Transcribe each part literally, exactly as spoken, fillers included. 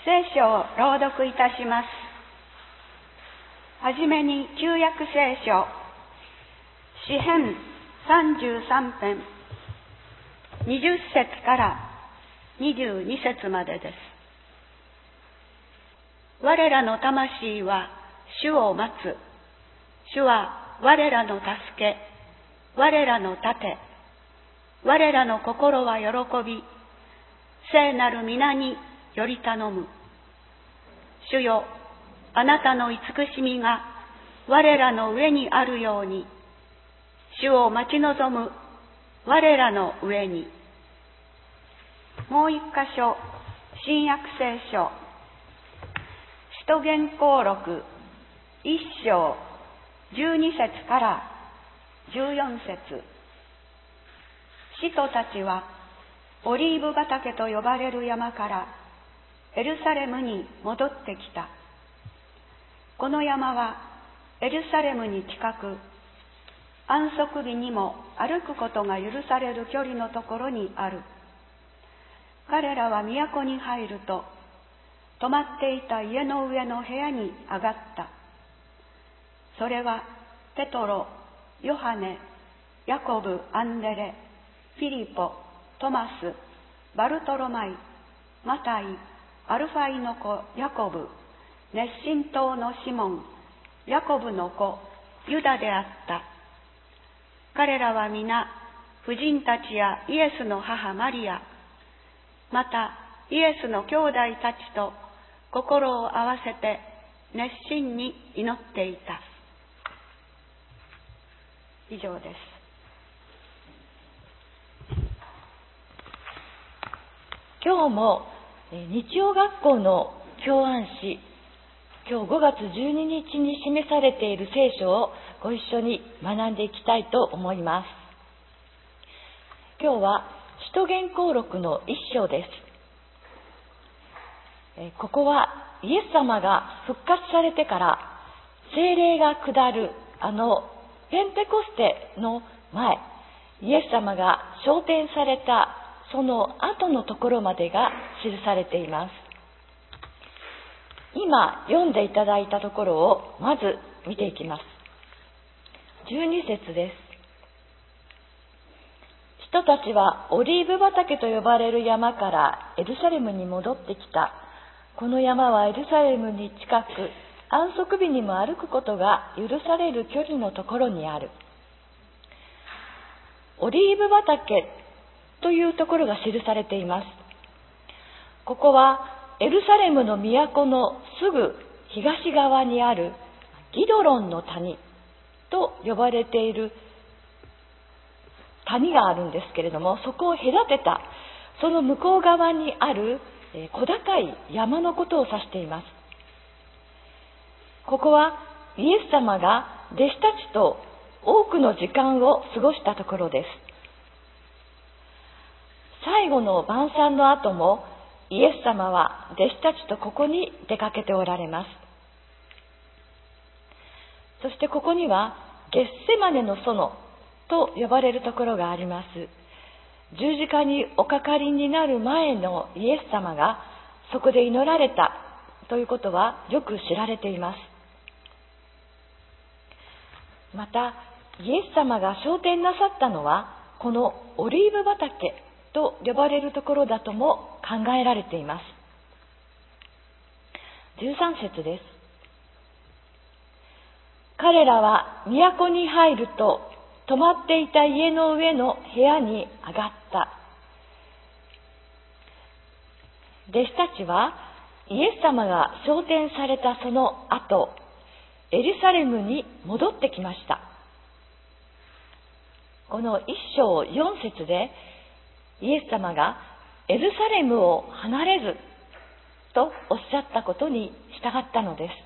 聖書を朗読いたします。はじめに旧約聖書、詩編さんじゅうさん編、にじゅっ節からにじゅうに節までです。我らの魂は主を待つ。主は我らの助け、我らの盾。我らの心は喜び、聖なる皆により頼む。主よ、あなたの慈しみが我らの上にあるように、主を待ち望む我らの上に。もう一箇所、新約聖書、使徒言行録一章十二節から十四節。使徒たちはオリーブ畑と呼ばれる山からエルサレムに戻ってきた。この山はエルサレムに近く、安息日にも歩くことが許される距離のところにある。彼らは都に入ると、泊まっていた家の上の部屋に上がった。それはペトロ、ヨハネ、ヤコブ、アンデレ、フィリポ、トマス、バルトロマイ、マタイ、アルファイの子ヤコブ、熱心党のシモン、ヤコブの子ユダであった。彼らは皆婦人たちやイエスの母マリア、またイエスの兄弟たちと心を合わせて熱心に祈っていた。以上です。 今日も日曜学校の教案誌、今日ごがつじゅうににちに示されている聖書をご一緒に学んでいきたいと思います。今日は使徒言行録の一章です。ここはイエス様が復活されてから聖霊が下るあのペンテコステの前、イエス様が昇天されたその後のところまでが記されています。今読んでいただいたところをまず見ていきます。じゅうに節です。人たちはオリーブ畑と呼ばれる山からエルサレムに戻ってきた。この山はエルサレムに近く、安息日にも歩くことが許される距離のところにある。オリーブ畑というところが記されています。ここはエルサレムの都のすぐ東側にあるギドロンの谷と呼ばれている谷があるんですけれども、そこを隔てたその向こう側にある小高い山のことを指しています。ここはイエス様が弟子たちと多くの時間を過ごしたところです。最後の晩餐の後もイエス様は弟子たちとここに出かけておられます。そしてここにはゲッセマネの園と呼ばれるところがあります。十字架におかかりになる前のイエス様がそこで祈られたということはよく知られています。またイエス様が昇天なさったのはこのオリーブ畑と呼ばれるところだとも考えられています。じゅうさん節です。彼らは都に入ると泊まっていた家の上の部屋に上がった。弟子たちはイエス様が昇天されたその後、エルサレムに戻ってきました。この一章四節でイエス様がエルサレムを離れずとおっしゃったことに従ったのです。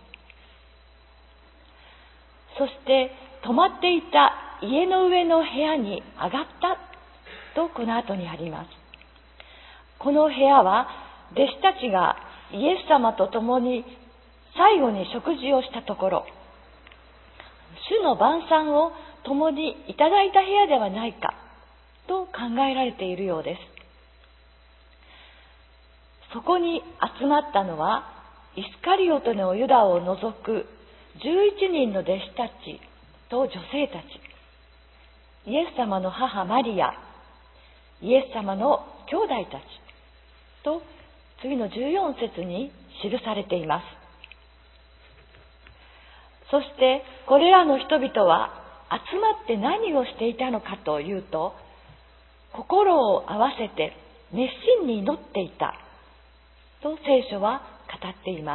そして泊まっていた家の上の部屋に上がったとこの後にあります。この部屋は弟子たちがイエス様と共に最後に食事をしたところ、主の晩餐を共にいただいた部屋ではないかと考えられているようです。 そこに集まったのはイスカリオテのユダを除くじゅういちにんの弟子たちと女性たち、イエス様の母マリア、イエス様の兄弟たちと次のじゅうよん節に記されています。そしてこれらの人々は集まって何をしていたのかというと、心を合わせて熱心に祈っていたと聖書は語っています。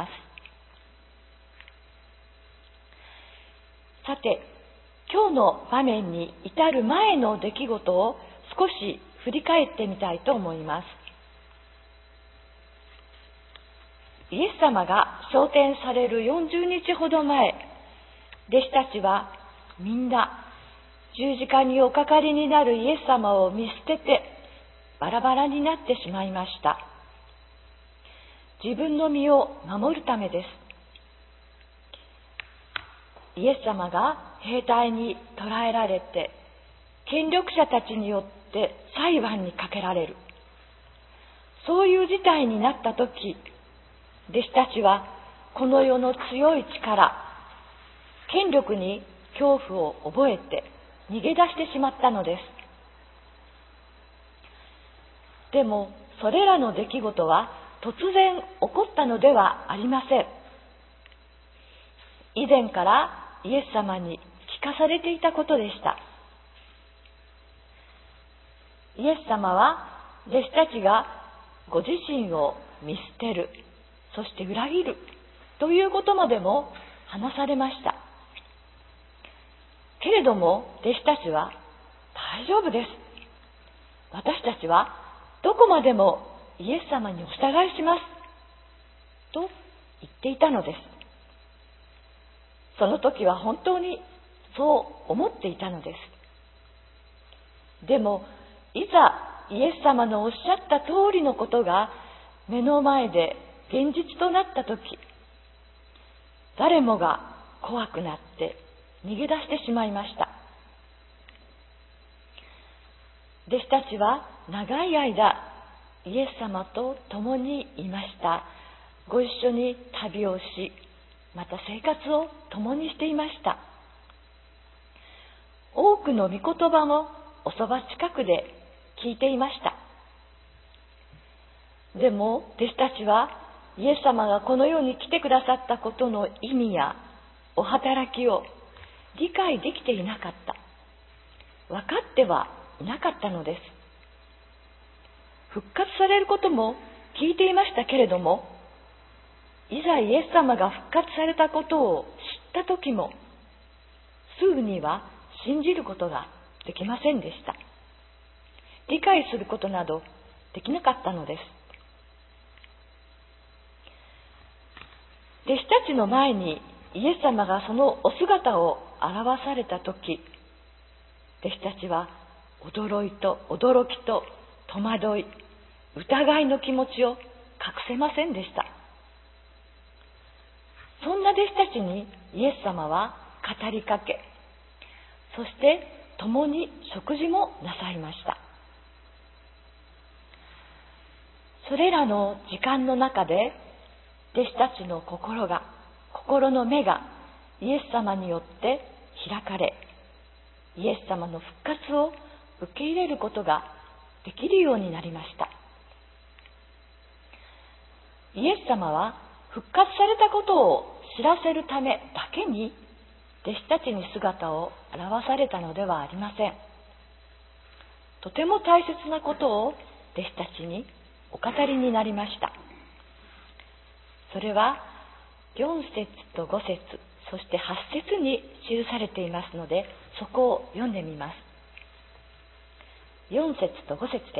さて、今日の場面に至る前の出来事を少し振り返ってみたいと思います。イエス様が昇天されるよんじゅうにちほど前、弟子たちはみんな十字架におかかりになるイエス様を見捨ててバラバラになってしまいました。自分の身を守るためです。イエス様が兵隊に捕らえられて、権力者たちによって裁判にかけられる。そういう事態になったとき、弟子たちはこの世の強い力、権力に恐怖を覚えて逃げ出してしまったのです。でもそれらの出来事は突然起こったのではありません。以前からイエス様に聞かされていたことでした。イエス様は弟子たちがご自身を見捨てる、そして裏切るということまでも話されました。けれども弟子たちは大丈夫です。私たちはどこまでもイエス様にお従いしますと言っていたのです。その時は本当にそう思っていたのです。でもいざイエス様のおっしゃった通りのことが目の前で現実となった時、誰もが怖くなって逃げ出してしまいました。弟子たちは長い間イエス様と共にいました。ご一緒に旅をし、また生活を共にしていました。多くの御言葉もおそば近くで聞いていました。でも弟子たちはイエス様がこの世に来てくださったことの意味やお働きを理解できていなかった。分かってはいなかったのです。復活されることも聞いていましたけれども、いざイエス様が復活されたことを知った時も、すぐには信じることができませんでした。理解することなどできなかったのです。弟子たちの前にイエス様がそのお姿を現されたとき、弟子たちは驚いと驚きと戸惑い、疑いの気持ちを隠せませんでした。そんな弟子たちにイエス様は語りかけ、そして共に食事もなさいました。それらの時間の中で弟子たちの心が、心の目がイエス様によって開かれ、イエス様の復活を受け入れることができるようになりました。イエス様は復活されたことを知らせるためだけに弟子たちに姿を現されたのではありません。とても大切なことを弟子たちにお語りになりました。それはよん節とご節、そしてはち節に記されていますので、そこを読んでみます。よん節とご節です。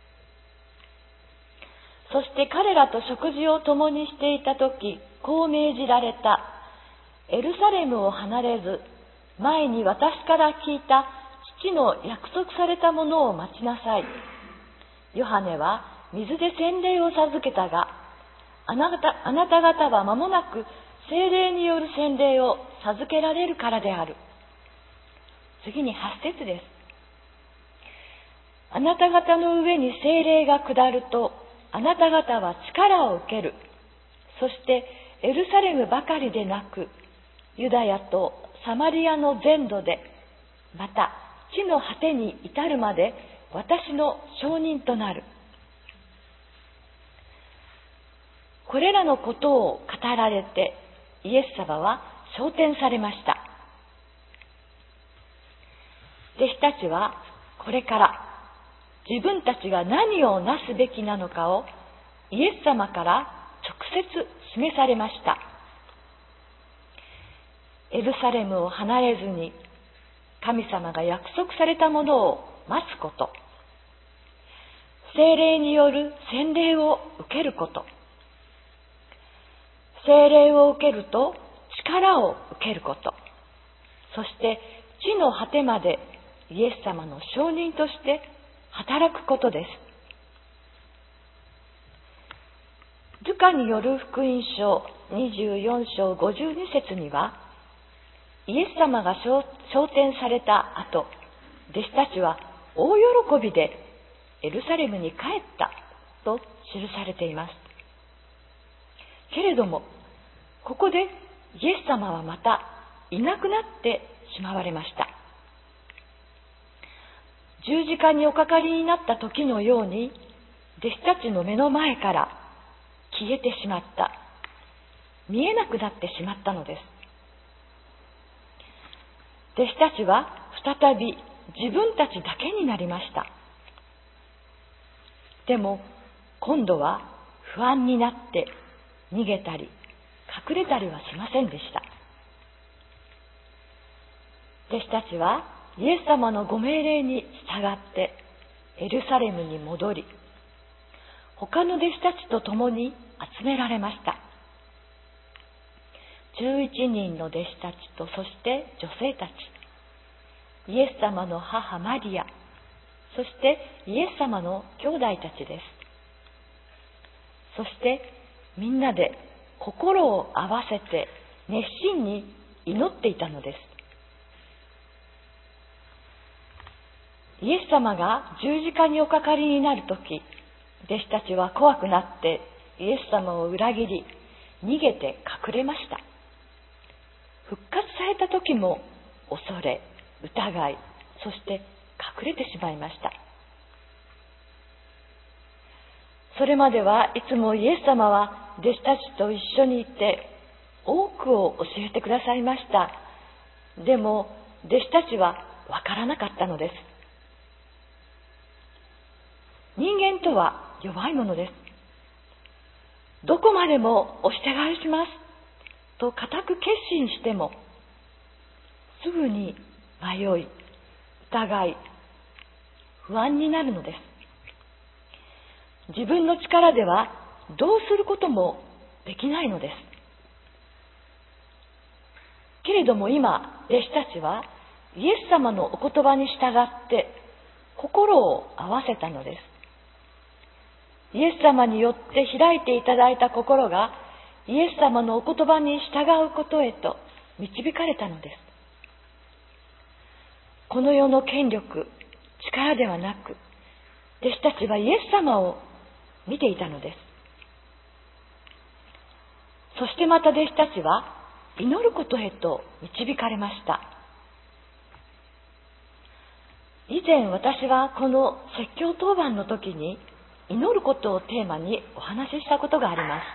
そして彼らと食事を共にしていたとき、こう命じられた。エルサレムを離れず、前に私から聞いた父の約束されたものを待ちなさい。ヨハネは水で洗礼を授けたが、あなた、あなた方は間もなく聖霊による洗礼を授けられるからである。次にはち節です。あなた方の上に聖霊が下ると、 あなた方は力を受ける。そしてエルサレムばかりでなく、ユダヤとサマリアの全土で、また地の果てに至るまで私の証人となる。これらのことを語られて、イエス様は昇天されました。弟子たちはこれから自分たちが何をなすべきなのかをイエス様から直接示されました。エルサレムを離れずに神様が約束されたものを待つこと、聖霊による洗礼を受けること、聖霊を受けると力を受けること、そして地の果てまでイエス様の証人として働くことです。ルカによる福音書にじゅうよん章ごじゅうに節には、イエス様が昇天された後、弟子たちは大喜びでエルサレムに帰ったと記されています。けれども、ここでイエス様はまたいなくなってしまわれました。十字架におかかりになった時のように、弟子たちの目の前から消えてしまった。見えなくなってしまったのです。弟子たちは再び自分たちだけになりました。でも今度は不安になって逃げたり隠れたりはしませんでした。弟子たちはイエス様のご命令に従ってエルサレムに戻り、他の弟子たちと共に集められました。じゅういちにんの弟子たちと、そして女性たち、イエス様の母マリア、そしてイエス様の兄弟たちです。そしてみんなで心を合わせて熱心に祈っていたのです。イエス様が十字架におかかりになるとき、弟子たちは怖くなってイエス様を裏切り、逃げて隠れました。復活された時も恐れ、疑い、そして隠れてしまいました。それまではいつもイエス様は弟子たちと一緒にいて多くを教えてくださいました。でも弟子たちはわからなかったのです。人間とは弱いものです。どこまでもお従いしますと固く決心しても、すぐに迷い、疑い、不安になるのです。自分の力ではどうすることもできないのです。けれども今、弟子たちはイエス様のお言葉に従って心を合わせたのです。イエス様によって開いていただいた心がイエス様のお言葉に従うことへと導かれたのです。この世の権力、力ではなく、弟子たちはイエス様を見ていたのです。そしてまた弟子たちは祈ることへと導かれました。以前私はこの説教当番の時に祈ることをテーマにお話ししたことがあります。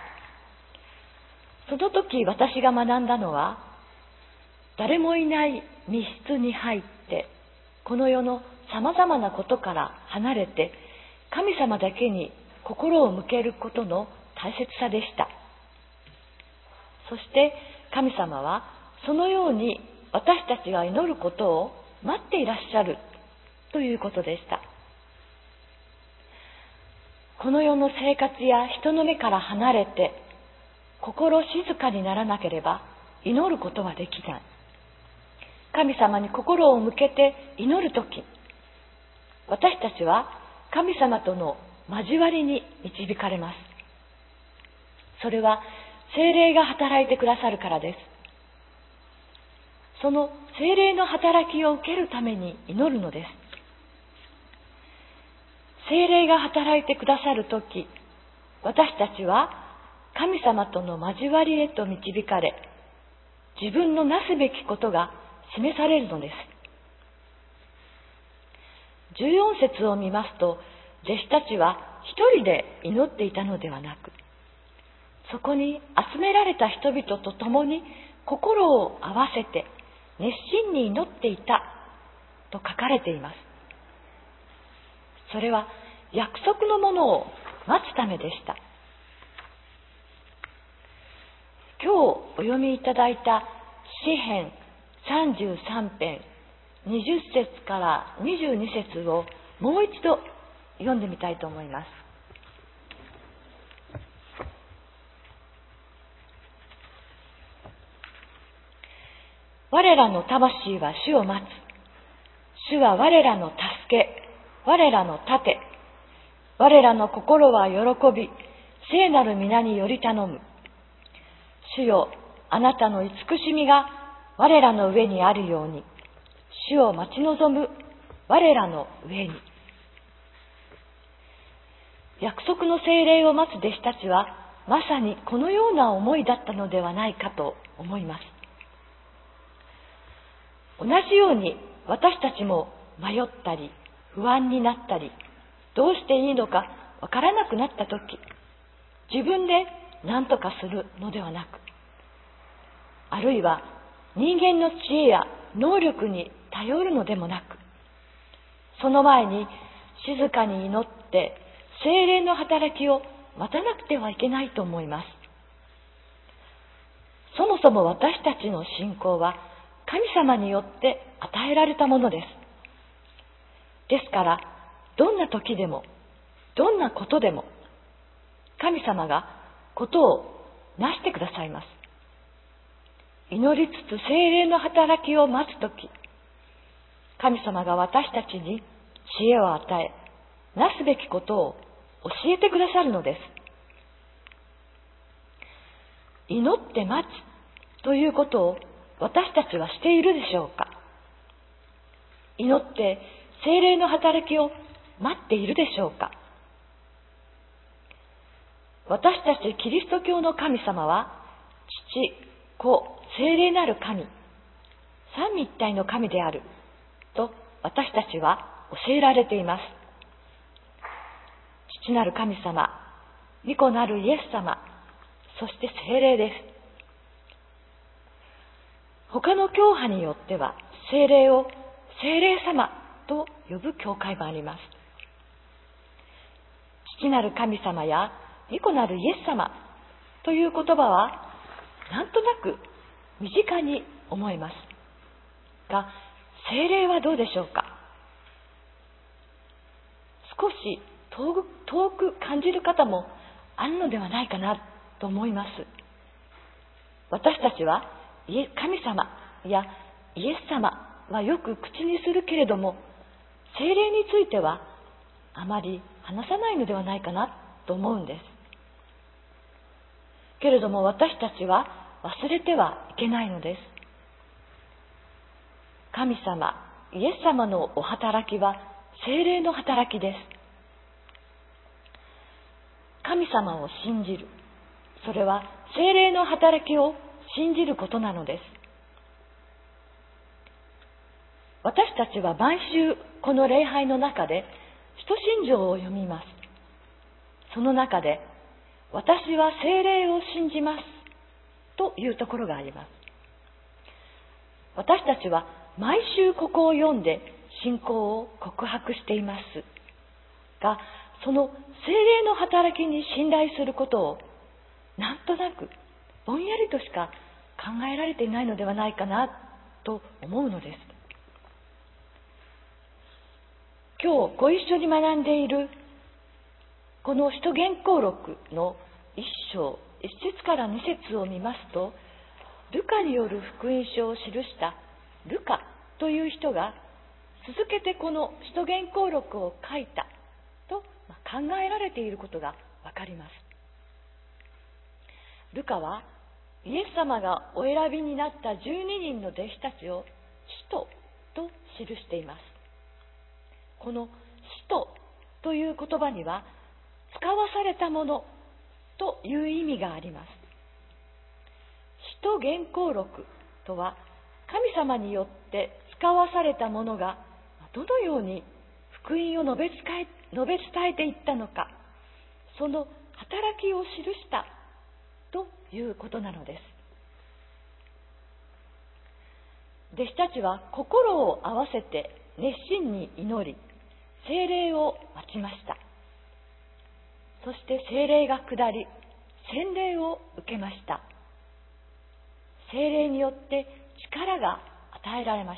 その時私が学んだのは、誰もいない密室に入ってこの世のさまざまなことから離れて神様だけに心を向けることの大切さでした。そして神様はそのように私たちが祈ることを待っていらっしゃるということでした。この世の生活や人の目から離れて心静かにならなければ祈ることはできない。神様に心を向けて祈るとき、私たちは神様との交わりに導かれます。それは聖霊が働いてくださるからです。その聖霊の働きを受けるために祈るのです。聖霊が働いてくださるとき、 私たちは神様との交わりへと導かれ、自分のなすべきことが示されるのです。じゅうよん節を見ますと、弟子たちは一人で祈っていたのではなく、そこに集められた人々と共に心を合わせて熱心に祈っていたと書かれています。それは約束のものを待つためでした。今日お読みいただいた詩編さんじゅうさん編にじゅっ節からにじゅうに節をもう一度読んでみたいと思います。我らの魂は主を待つ。主は我らの助け、我らの盾。我らの心は喜び、聖なる皆により頼む。主よ、あなたの慈しみが我らの上にあるように、主を待ち望む我らの上に。約束の聖霊を待つ弟子たちは、まさにこのような思いだったのではないかと思います。同じように私たちも迷ったり、不安になったり、どうしていいのかわからなくなったとき、自分で何とかするのではなく、あるいは人間の知恵や能力に頼るのでもなく、その前に静かに祈って聖霊の働きを待たなくてはいけないと思います。そもそも私たちの信仰は神様によって与えられたものです。ですから、どんな時でも、どんなことでも、神様がことをなしてくださいます。祈りつつ聖霊の働きを待つとき、神様が私たちに知恵を与え、なすべきことを教えてくださるのです。祈って待つということを私たちはしているでしょうか。祈って聖霊の働きを待っているでしょうか。私たちキリスト教の神様は、父、子、聖霊なる神、三位一体の神であると私たちは教えられています。父なる神様、御子なるイエス様、そして聖霊です。他の教派によっては聖霊を聖霊様と呼ぶ教会もあります。父なる神様や御子なるイエス様という言葉はなんとなく身近に思えますが、聖霊はどうでしょうか。少し遠く、遠く感じる方もあるのではないかなと思います。私たちは神様やイエス様はよく口にするけれども、聖霊についてはあまり話さないのではないかなと思うんです。けれども私たちは忘れてはいけないのです。神様、イエス様のお働きは聖霊の働きです。神様を信じる。それは聖霊の働きを信じることなのです。私たちは毎週この礼拝の中で使徒信条を読みます。その中で、私は聖霊を信じますというところがあります。私たちは毎週ここを読んで信仰を告白していますが、その聖霊の働きに信頼することをなんとなくぼんやりとしか考えられていないのではないかなと思うのです。今日ご一緒に学んでいるこの使徒言行録の一章一節から二節を見ますと、ルカによる福音書を記したルカという人が続けてこの使徒言行録を書いたと考えられていることがわかります。ルカはイエス様がお選びになったじゅうににんの弟子たちを使徒と記しています。この使徒という言葉には、使わされたものという意味があります。使徒言行録とは、神様によって使わされたものがどのように福音を述べ伝え、述べ伝えていったのか、その働きを記したということなのです。弟子たちは心を合わせて熱心に祈り、聖霊を待ちました。そして聖霊が下り、洗礼を受けました。聖霊によって力が与えられました。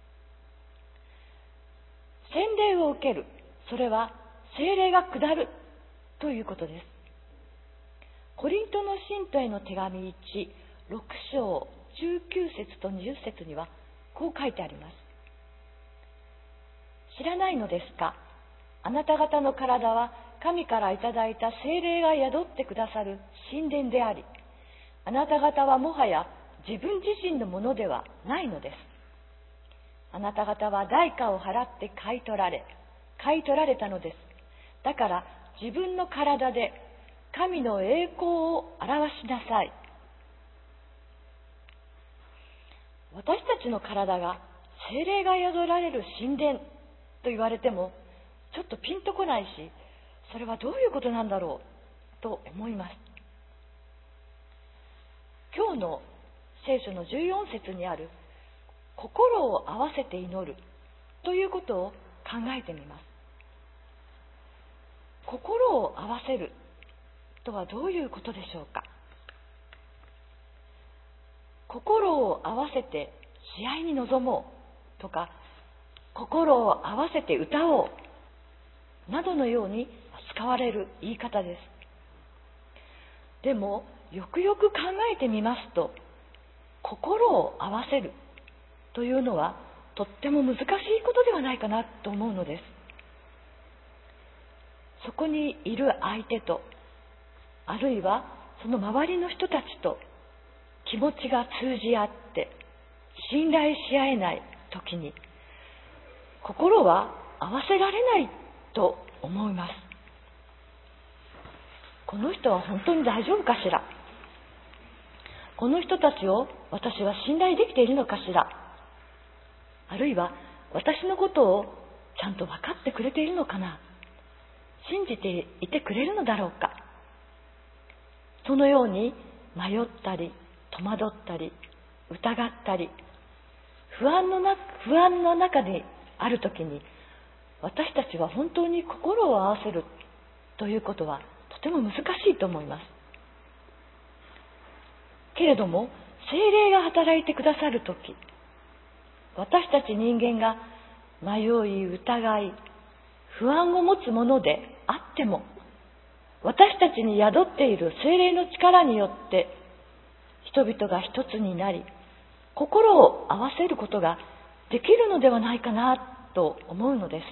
洗礼を受ける、それは聖霊が下るということです。コリントの信徒への手紙いち、ろく章じゅうきゅう節とにじゅう節にはこう書いてあります。知らないのですか？あなた方の体は神からいただいた聖霊が宿ってくださる神殿であり、あなた方はもはや自分自身のものではないのです。あなた方は代価を払って買い取られ、買い取られたのです。だから自分の体で神の栄光を表しなさい。私たちの体が聖霊が宿られる神殿と言われてもちょっとピンとこないし、それはどういうことなんだろうと思います。今日の聖書のじゅうよん節にある心を合わせて祈るということを考えてみます。心を合わせるとはどういうことでしょうか。心を合わせて試合に臨もうとか、心を合わせて歌おうなどのように使われる言い方です。でもよくよく考えてみますと、心を合わせるというのはとっても難しいことではないかなと思うのです。そこにいる相手と、あるいはその周りの人たちと気持ちが通じ合って信頼し合えないときに、心は合わせられないと思います。この人は本当に大丈夫かしら。この人たちを私は信頼できているのかしら。あるいは私のことをちゃんと分かってくれているのかな。信じていてくれるのだろうか。そのように迷ったり戸惑ったり疑ったり不安のな不安の中にあるときに、私たちは本当に心を合わせるということはとても難しいと思います。けれども聖霊が働いてくださるとき、私たち人間が迷い疑い不安を持つものであっても、私たちに宿っている聖霊の力によって人々が一つになり、心を合わせることができるのではないかなと思うのです。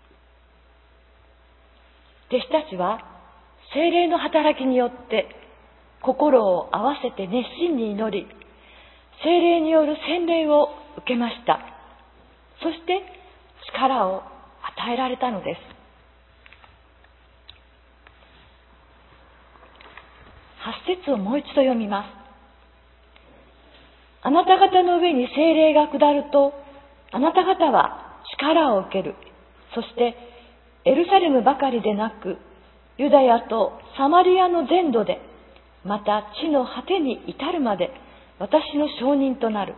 弟子たちは聖霊の働きによって心を合わせて熱心に祈り、聖霊による洗礼を受けました。そして力を与えられたのです。はち節をもう一度読みます。あなた方の上に聖霊が下ると、あなた方は力を受ける。そしてエルサレムばかりでなく、ユダヤとサマリアの全土で、また地の果てに至るまで私の証人となる。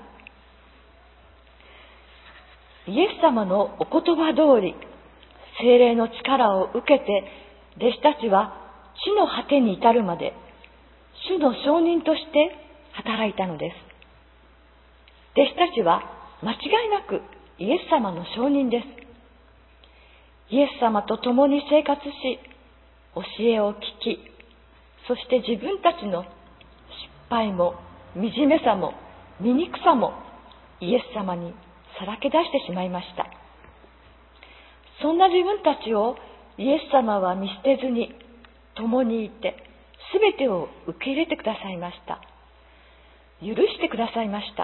イエス様のお言葉通り、聖霊の力を受けて、弟子たちは地の果てに至るまで、主の証人として働いたのです。弟子たちは間違いなくイエス様の証人です。イエス様と共に生活し、教えを聞き、そして自分たちの失敗も惨めさも醜さもイエス様にさらけ出してしまいました。そんな自分たちをイエス様は見捨てずに共にいて、すべてを受け入れてくださいました。許してくださいました。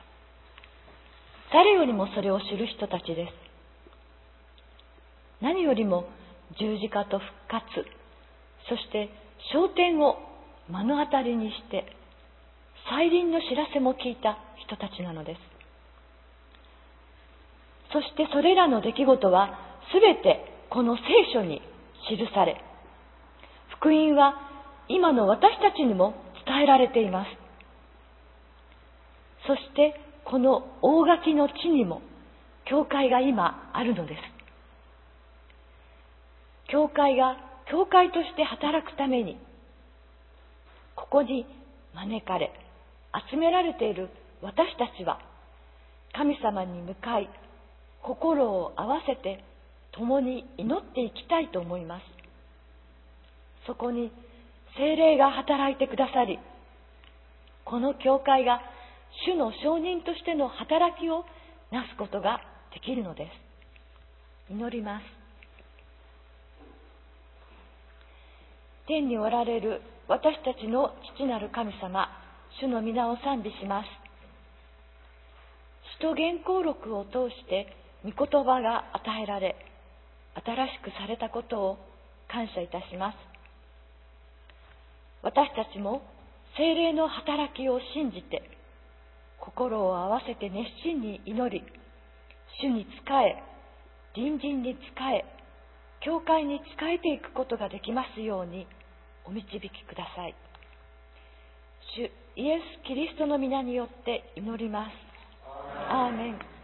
誰よりもそれを知る人たちです。何よりも十字架と復活、そして昇天を目の当たりにして再臨の知らせも聞いた人たちなのです。そしてそれらの出来事はすべてこの聖書に記され、福音は今の私たちにも伝えられています。そしてこの大垣の地にも教会が今あるのです。教会が教会として働くためにここに招かれ集められている私たちは、神様に向かい心を合わせて共に祈っていきたいと思います。そこに聖霊が働いてくださり、この教会が主の証人としての働きをなすことができるのです。祈ります。天におられる私たちの父なる神様、主の皆を賛美します。使徒言行録を通して御言葉が与えられ、新しくされたことを感謝いたします。私たちも聖霊の働きを信じて、心を合わせて熱心に祈り、主に仕え、隣人に仕え、教会に仕えていくことができますようにお導きください。主イエス・キリストの皆によって祈ります。アーメン。